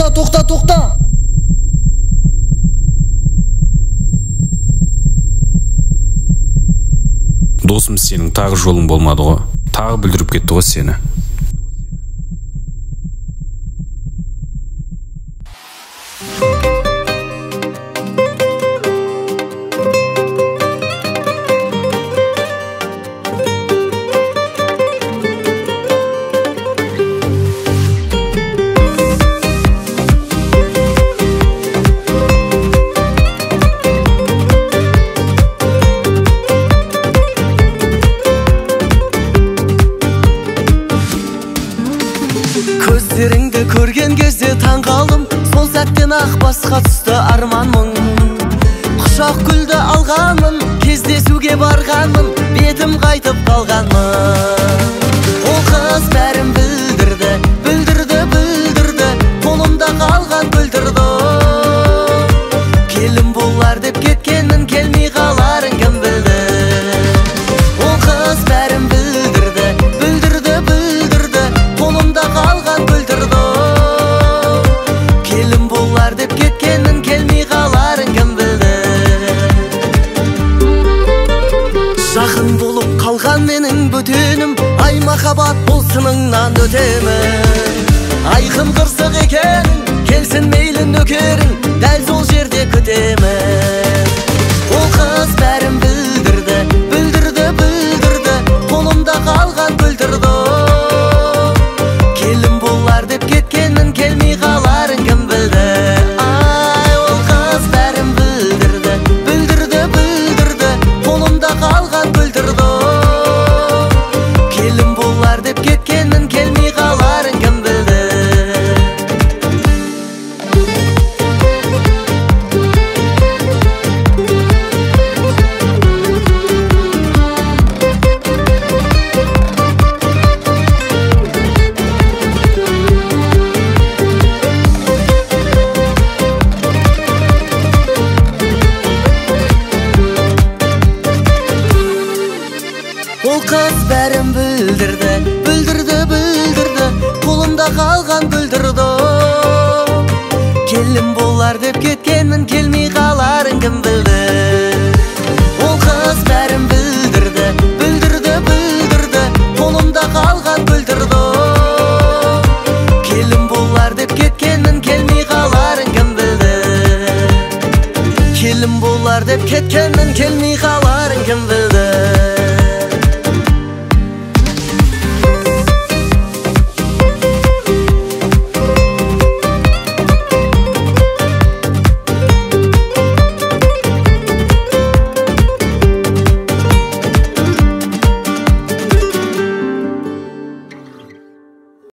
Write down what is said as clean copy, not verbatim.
тоқта. Досым, сенің тағы жолың болмады ғой. Тағы бүлдіріп кетті ғой сені. Көздеріңді көрген кезде таң қалдым, сол сәттен ақ басқа түсті арманмын. Құшақ гүлді алғанмын, кездесуге барғанмын, бетім қайтып қалғанмын. Ол қыз бәрін білдірді, қолымда қалған бүлдірді. Келін болар деп кеткенмін, келмей қаларын кім білді. Ол қыз бәрін білдірді, қолымда қалған бүлдірді. Келін болар деп кеткенмін, келмей қаларын кім білді. Жақын болып қалған менің бөтенім, ай махаббат бұл сыныңнан өтемін. Айқын қырсық екенің, келсін мейлі нөкерің, дәл сол жерде күтемін. Ол қыз бәрін білдірді, қолымда қалған бүлдірді. Келін болар деп кеткенмін, келмей қаларын кім білді. Ай, ол қыз бәрін білдірді, қолымда қалған бүлдірді. Келін болар деп кеткенмін, келмей қаларын кім білді. Ол қыз бәрін білдірді, қолымда қалған бүлдірді. Келін болар деп кеткенмін, келмей қаларын кім білді. Ол қыз бәрін білдірді, қолымда қалған бүлдірді. Келін болар деп кеткенмін, келмей қаларын кім білді. Келін болар деп кеткенмін, келмей қаларын кім білді.